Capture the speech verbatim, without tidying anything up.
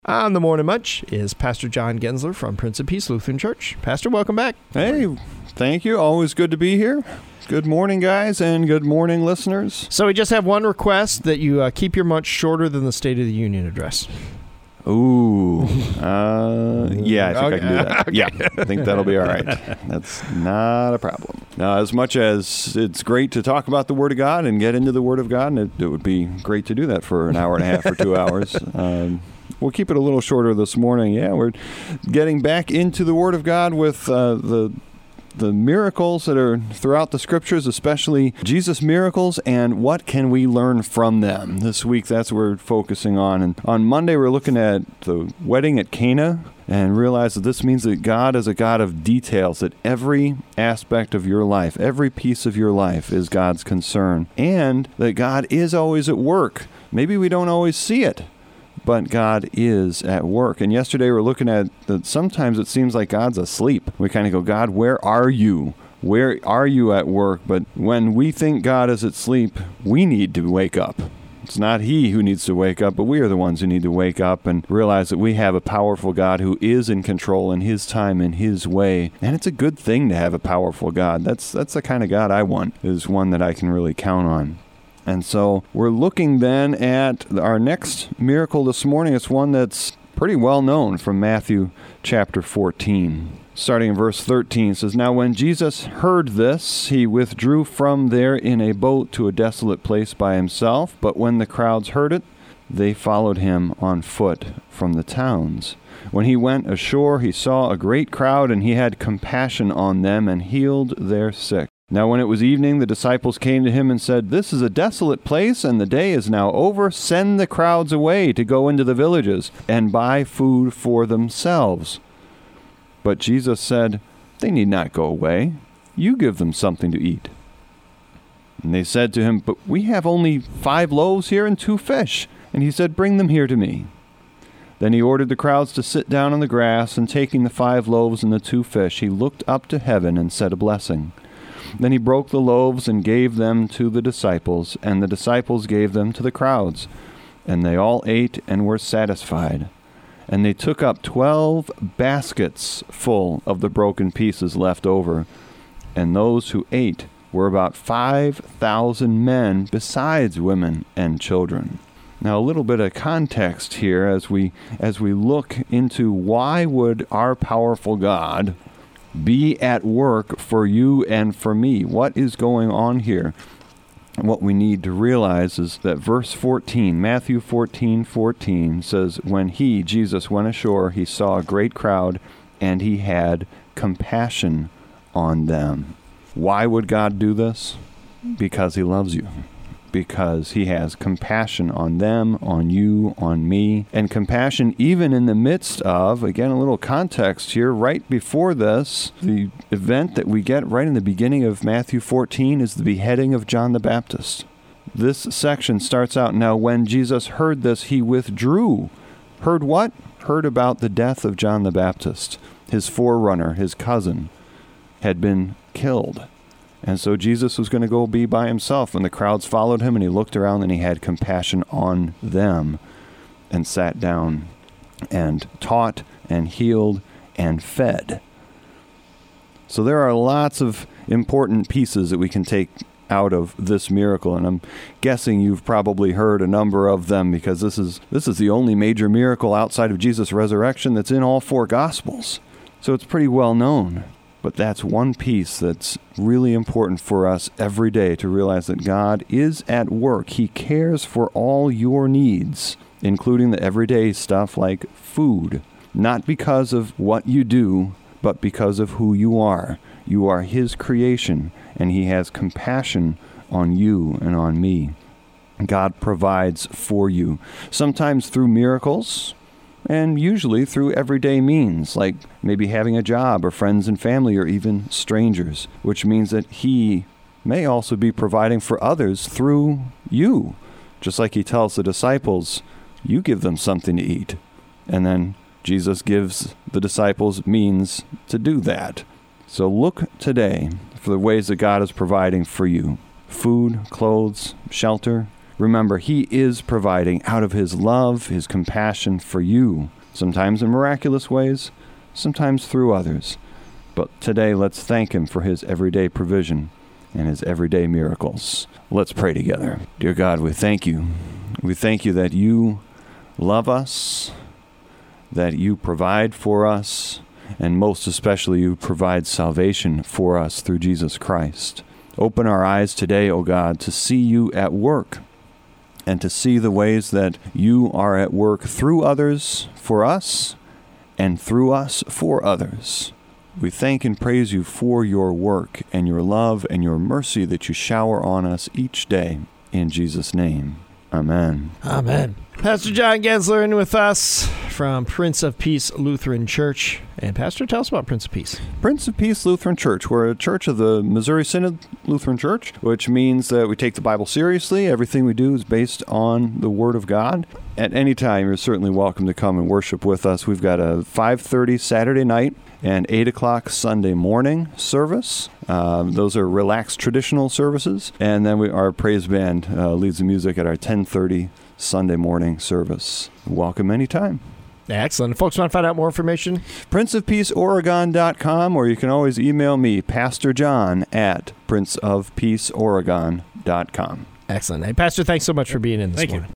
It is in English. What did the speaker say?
On the Morning Munch is Pastor John Gensler from Prince of Peace Lutheran Church. Pastor, welcome back. Hey, thank you. Always good to be here. Good morning, guys, and good morning, listeners. So we just have one request, that you uh, keep your munch shorter than the State of the Union address. Ooh. Uh, yeah, I think Okay. I can do that. Okay. Yeah, I think that'll be all right. That's not a problem. Now, as much as it's great to talk about the Word of God and get into the Word of God, and it, it would be great to do that for an hour and a half or two hours, um, we'll keep it a little shorter this morning. Yeah, we're getting back into the Word of God with uh, the the miracles that are throughout the Scriptures, especially Jesus' miracles, and what can we learn from them. This week, that's what we're focusing on. And on Monday, we're looking at the wedding at Cana, and realize that this means that God is a God of details, that every aspect of your life, every piece of your life is God's concern, and that God is always at work. Maybe we don't always see it, but God is at work. And yesterday we're looking at that sometimes it seems like God's asleep. We kind of go, God, where are you? Where are you at work? But when we think God is asleep, we need to wake up. It's not He who needs to wake up, but we are the ones who need to wake up and realize that we have a powerful God who is in control in His time, in His way. And it's a good thing to have a powerful God. That's, that's the kind of God I want, is one that I can really count on. And so we're looking then at our next miracle this morning. It's one that's pretty well known from Matthew chapter fourteen. Starting in verse thirteen, it says, Now when Jesus heard this, he withdrew from there in a boat to a desolate place by himself. But when the crowds heard it, they followed him on foot from the towns. When he went ashore, he saw a great crowd, and he had compassion on them and healed their sick. Now when it was evening, the disciples came to him and said, This is a desolate place, and the day is now over. Send the crowds away to go into the villages and buy food for themselves. But Jesus said, They need not go away. You give them something to eat. And they said to him, But we have only five loaves here and two fish. And he said, Bring them here to me. Then he ordered the crowds to sit down on the grass, and taking the five loaves and the two fish, he looked up to heaven and said a blessing. Then he broke the loaves and gave them to the disciples, and the disciples gave them to the crowds. And they all ate and were satisfied. And they took up twelve baskets full of the broken pieces left over. And those who ate were about five thousand men, besides women and children. Now, a little bit of context here as we as we look into why would our powerful God be at work for you and for me. What is going on here? What we need to realize is that verse fourteen, Matthew fourteen fourteen, says, When he, Jesus, went ashore, he saw a great crowd, and he had compassion on them. Why would God do this? Because he loves you. Because he has compassion on them, on you, on me, and compassion even in the midst of, again, a little context here, right before this, the event that we get right in the beginning of Matthew fourteen is the beheading of John the Baptist. This section starts out, Now when Jesus heard this, he withdrew. Heard what? Heard about the death of John the Baptist. His forerunner, his cousin, had been killed. And so Jesus was going to go be by himself, and the crowds followed him, and he looked around, and he had compassion on them, and sat down and taught and healed and fed. So there are lots of important pieces that we can take out of this miracle, and I'm guessing you've probably heard a number of them, because this is this is the only major miracle outside of Jesus' resurrection that's in all four Gospels. So it's pretty well known. But that's one piece that's really important for us every day, to realize that God is at work. He cares for all your needs, including the everyday stuff like food, not because of what you do, but because of who you are. You are His creation, and He has compassion on you and on me. God provides for you, sometimes through miracles, and usually through everyday means, like maybe having a job or friends and family or even strangers, which means that He may also be providing for others through you. Just like He tells the disciples, you give them something to eat. And then Jesus gives the disciples means to do that. So look today for the ways that God is providing for you. Food, clothes, shelter. remember, he is providing out of his love, his compassion for you, sometimes in miraculous ways, sometimes through others. But today, let's thank him for his everyday provision and his everyday miracles. Let's pray together. Dear God, we thank you. We thank you that you love us, that you provide for us, and most especially you provide salvation for us through Jesus Christ. Open our eyes today, O God, to see you at work and to see the ways that you are at work through others for us and through us for others. We thank and praise you for your work and your love and your mercy that you shower on us each day. In Jesus' name, amen. Amen. Pastor John Gensler in with us from Prince of Peace Lutheran Church. And Pastor, tell us about Prince of Peace. Prince of Peace Lutheran Church. We're a church of the Missouri Synod Lutheran Church, which means that we take the Bible seriously. Everything we do is based on the Word of God. At any time, you're certainly welcome to come and worship with us. We've got a five thirty Saturday night and eight o'clock Sunday morning service. Um, those are relaxed traditional services. And then we, our praise band uh, leads the music at our ten thirty Sunday morning service. Welcome anytime. Excellent. If folks want to find out more information, prince of peace oregon dot com, or you can always email me, Pastor John, at prince of peace oregon dot com. Excellent. Hey, Pastor, thanks so much for being in this Thank morning. you.